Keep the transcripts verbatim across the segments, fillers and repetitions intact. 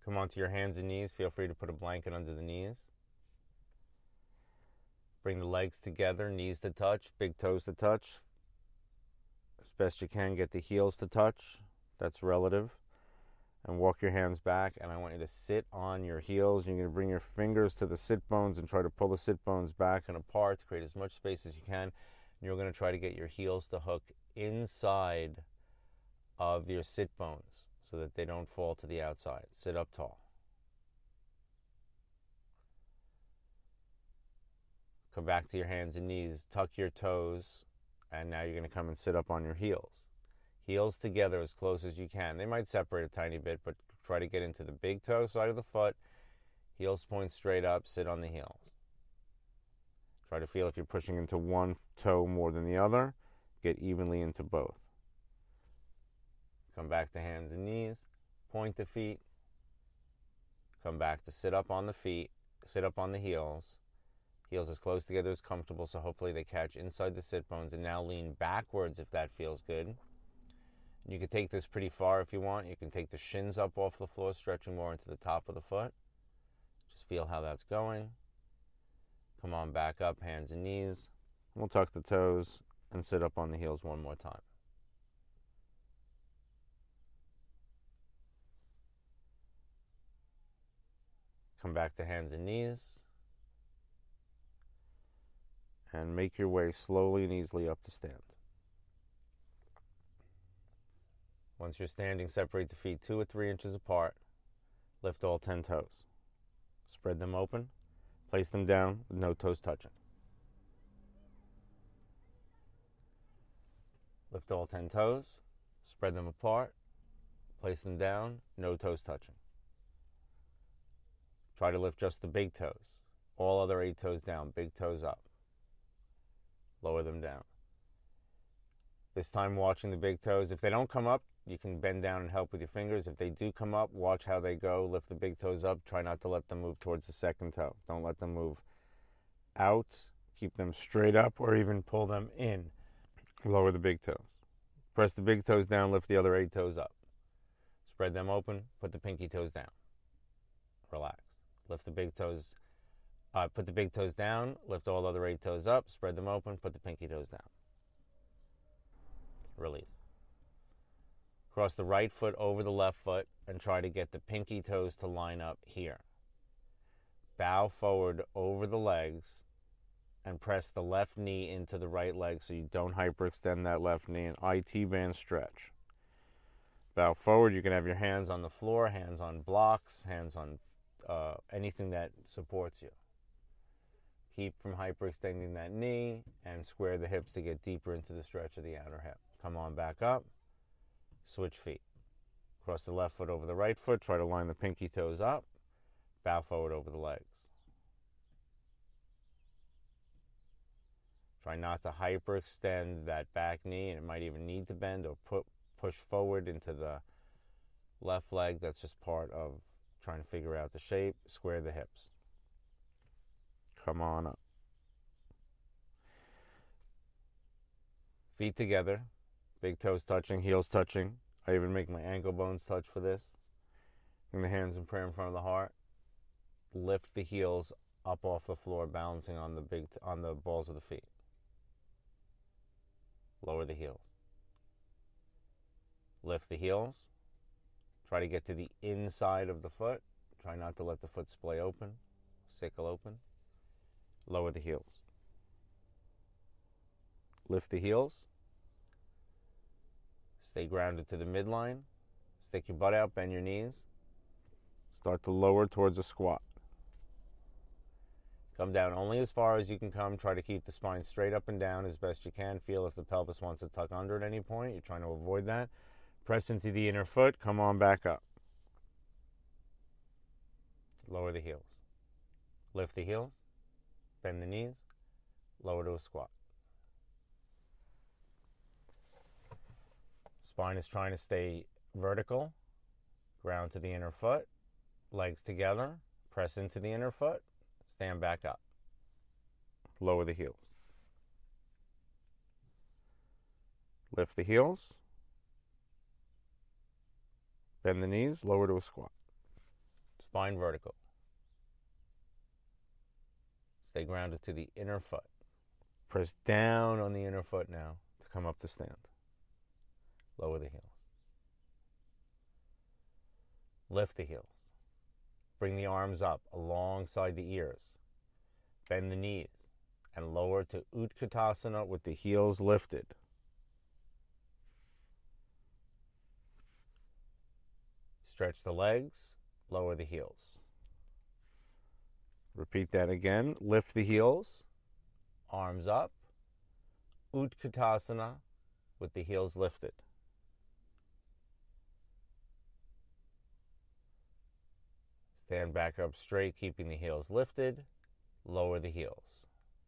come onto your hands and knees. Feel free to put a blanket under the knees. Bring the legs together, knees to touch, big toes to touch. As best you can, get the heels to touch. That's relative. And walk your hands back, and I want you to sit on your heels. You're going to bring your fingers to the sit bones and try to pull the sit bones back and apart to create as much space as you can. And you're going to try to get your heels to hook inside of your sit bones so that they don't fall to the outside. Sit up tall. Come back to your hands and knees, tuck your toes, and now you're going to come and sit up on your heels. Heels together as close as you can. They might separate a tiny bit, but try to get into the big toe side of the foot. Heels point straight up, sit on the heels. Try to feel if you're pushing into one toe more than the other. Get evenly into both. Come back to hands and knees, point the feet. Come back to sit up on the feet, sit up on the heels. Heels as close together as comfortable, so hopefully they catch inside the sit bones. And now lean backwards if that feels good. You can take this pretty far if you want. You can take the shins up off the floor, stretching more into the top of the foot. Just feel how that's going. Come on back up, hands and knees. We'll tuck the toes and sit up on the heels one more time. Come back to hands and knees. And make your way slowly and easily up to stand. Once you're standing, separate the feet two or three inches apart. Lift all ten toes. Spread them open. Place them down with no toes touching. Lift all ten toes. Spread them apart. Place them down, no toes touching. Try to lift just the big toes. All other eight toes down, big toes up. Lower them down. This time watching the big toes. If they don't come up, you can bend down and help with your fingers. If they do come up, watch how they go. Lift the big toes up. Try not to let them move towards the second toe. Don't let them move out. Keep them straight up or even pull them in. Lower the big toes. Press the big toes down. Lift the other eight toes up. Spread them open. Put the pinky toes down. Relax. Lift the big toes. Uh, put the big toes down. Lift all other eight toes up. Spread them open. Put the pinky toes down. Release. Cross the right foot over the left foot and try to get the pinky toes to line up here. Bow forward over the legs and press the left knee into the right leg so you don't hyperextend that left knee. An I T band stretch. Bow forward. You can have your hands on the floor, hands on blocks, hands on uh, anything that supports you. Keep from hyperextending that knee and square the hips to get deeper into the stretch of the outer hip. Come on back up. Switch feet. Cross the left foot over the right foot. Try to line the pinky toes up. Bow forward over the legs. Try not to hyperextend that back knee, and it might even need to bend or put, push forward into the left leg. That's just part of trying to figure out the shape. Square the hips. Come on up. Feet together. Big toes touching, heels touching. I even make my ankle bones touch for this. Bring the hands in prayer in front of the heart. Lift the heels up off the floor, balancing on the big on the balls of the feet. Lower the heels. Lift the heels. Try to get to the inside of the foot. Try not to let the foot splay open, sickle open. Lower the heels. Lift the heels. Stay grounded to the midline. Stick your butt out, bend your knees. Start to lower towards a squat. Come down only as far as you can come. Try to keep the spine straight up and down as best you can. Feel if the pelvis wants to tuck under at any point. You're trying to avoid that. Press into the inner foot. Come on back up. Lower the heels. Lift the heels. Bend the knees. Lower to a squat. Spine is trying to stay vertical. Ground to the inner foot. Legs together. Press into the inner foot. Stand back up. Lower the heels. Lift the heels. Bend the knees. Lower to a squat. Spine vertical. Stay grounded to the inner foot. Press down on the inner foot now to come up to stand. Lower the heels. Lift the heels. Bring the arms up alongside the ears. Bend the knees and lower to Utkatasana with the heels lifted. Stretch the legs, lower the heels. Repeat that again. Lift the heels, arms up, Utkatasana with the heels lifted. Stand back up straight, keeping the heels lifted. Lower the heels.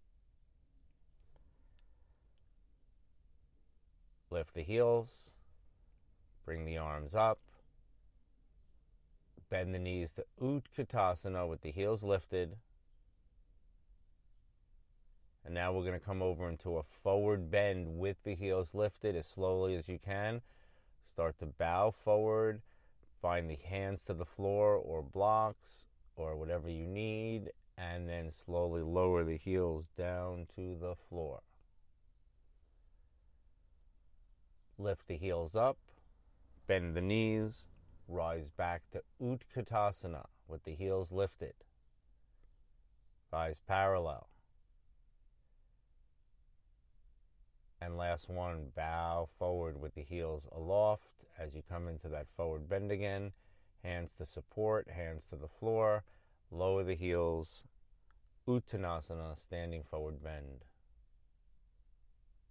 Lift the heels. Bring the arms up. Bend the knees to Utkatasana with the heels lifted. And now we're going to come over into a forward bend with the heels lifted as slowly as you can. Start to bow forward. Find the hands to the floor or blocks or whatever you need, and then slowly lower the heels down to the floor. Lift the heels up, bend the knees, rise back to Utkatasana with the heels lifted. Thighs parallel. And last one, bow forward with the heels aloft as you come into that forward bend again. Hands to support, hands to the floor. Lower the heels. Uttanasana, standing forward bend.